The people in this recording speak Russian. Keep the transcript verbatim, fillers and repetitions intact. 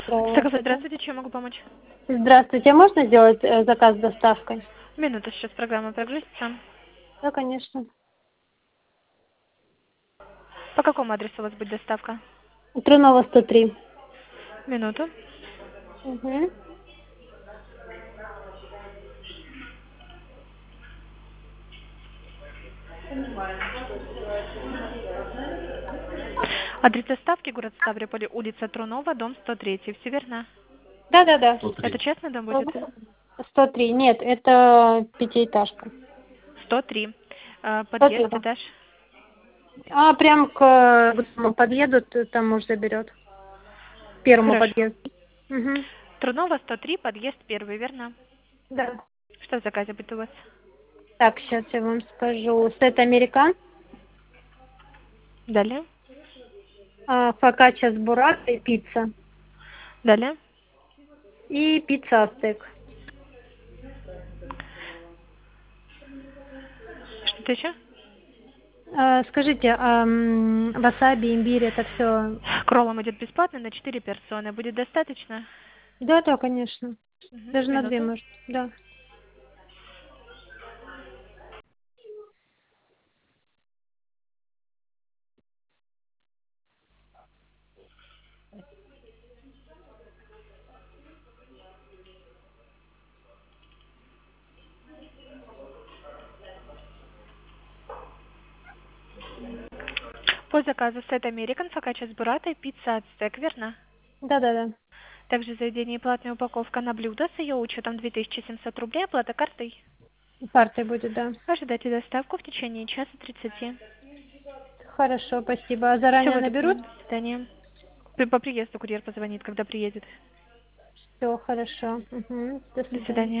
Здравствуйте. Здравствуйте, чем могу помочь? Здравствуйте, можно сделать э, заказ с доставкой? Минуту, сейчас программа прогрузится. Да, конечно. По какому адресу у вас будет доставка? Трунова сто три. Минуту. Угу. Адрес доставки город Ставрополь, улица Трунова, дом сто три. Все верно? Да-да-да. Это частный дом будет? сто три. Нет, это пятиэтажка. сто три. Э, сто три, Подъезд, да. этаж. А, прям к э, дому подъедут, э, там муж заберет. К первому Хорошо. подъезду. Угу. Трунова сто три, подъезд первый, верно? Да. Что в заказе будет у вас? Так, сейчас я вам скажу. Сет американ, Далее. а, фокачча с бурратой, пицца. Далее. И пицца ацтек. Что-то еще? А, скажите, а, м, васаби, имбирь, это все? Кроллом идет бесплатно на четыре персоны. Будет достаточно? Да, да, конечно. Мгм. Даже на две, Минуту. может. Да. По заказу сет American, фокачча с буратой, пицца ацтек, верно? Да-да-да. Также заведение платная упаковка на блюдо с ее учетом две тысячи семьсот рублей, оплата картой. Картой будет, да. Ожидайте доставку в течение часа тридцати. Хорошо, спасибо. А Все, заранее буду наберут? принимать. До свидания. При- По приезду курьер позвонит, когда приедет. Все, хорошо. Угу. До До свидания. свидания.